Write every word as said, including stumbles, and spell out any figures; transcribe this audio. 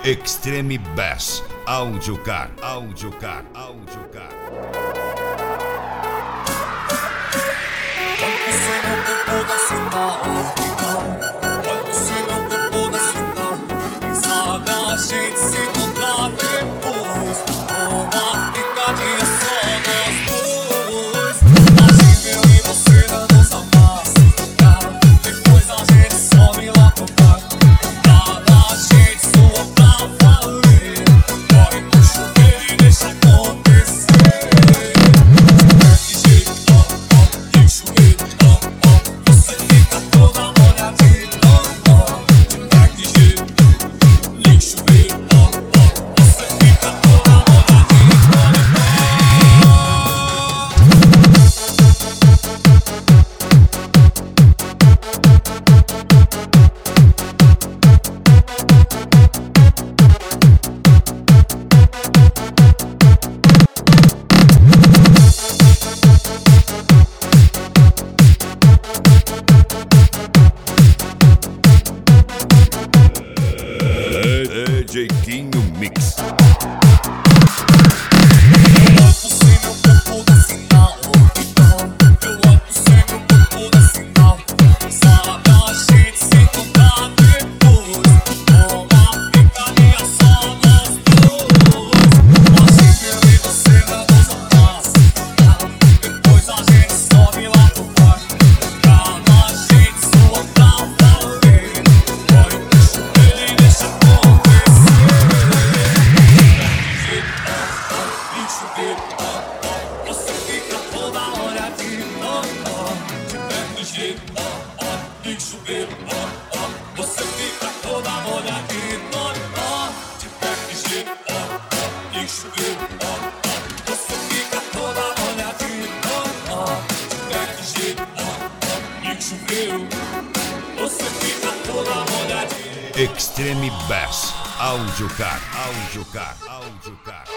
Extreme Bass, Audiocar, Audiocar, Audiocar. A gente se encontrar depois, uma picadinha só nós dois. Acho que eu e você não nos amassa, depois a gente some lá pro bar. Nada, a gente sua pra valer. Corre no chuveiro e deixa acontecer. De jeito, ó, ó, e o chuveiro, ó, ó. Você fica toda molhadinha, ó, ó. De pé de jeito. D J Quinho Mix. Você fica toda hora de ó, ó, de pé de jeito, ó, ó, de chuveiro, ó, ó. Você fica toda hora de ó, ó, de pé de jeito, ó, ó, de chuveiro, ó, ó. Você fica toda hora de ó, ó, de pé de jeito, ó, ó, de chuveiro. Você fica toda hora de Extreme Bass, Audiocar, Audiocar, Audiocar.